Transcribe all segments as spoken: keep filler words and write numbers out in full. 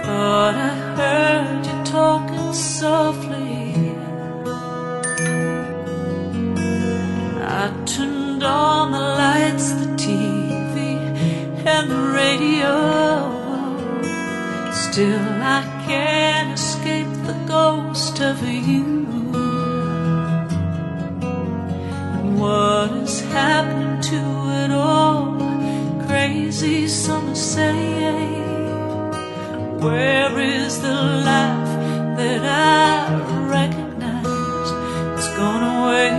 Thought I heard you talking softly. I turned on the lights, the T V and the radio. Still I can't escape the ghost of you. And what is happening to it all? Crazy, some say. Where is the life that I recognize? It's gone away.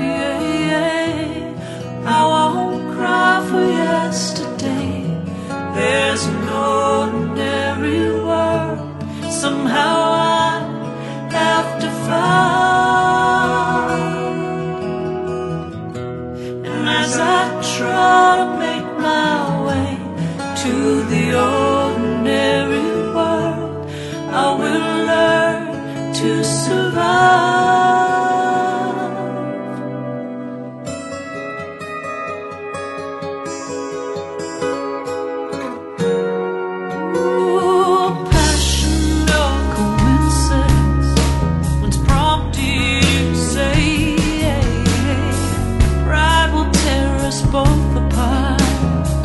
I won't cry for yesterday. There's an ordinary world somehow I have to find. And as I try to make my way to the ordinary world, I will learn to survive. Ooh, passion or coincidence, when's prompted you say, pride will tear us both apart.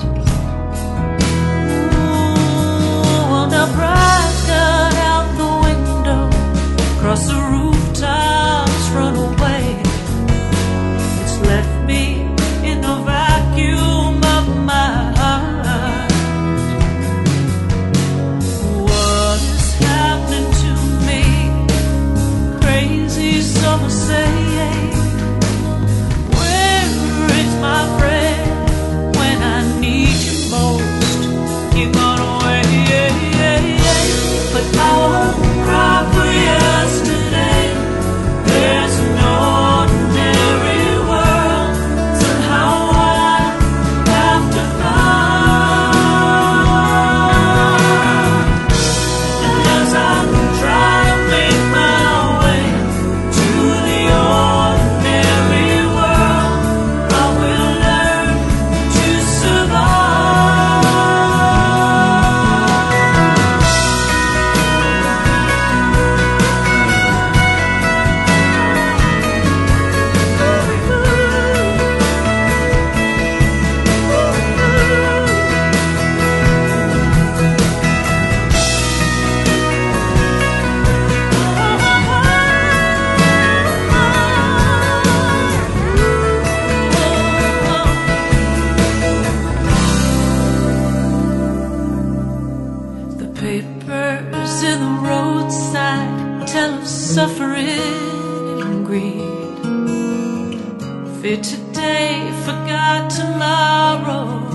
Ooh, well now pride got out the window, across the rooftops, run away. It's left me in the vacuum of my heart. What is happening to me? Crazy, some say. Where is my friend when I need you most? You're gone away. But I won't cry for yesterday. There's an ordinary world somehow I have to find. And as I try to make my way to the ordinary world, I will learn to survive. The papers in the roadside tell of suffering and greed. Fear today, forgot tomorrow.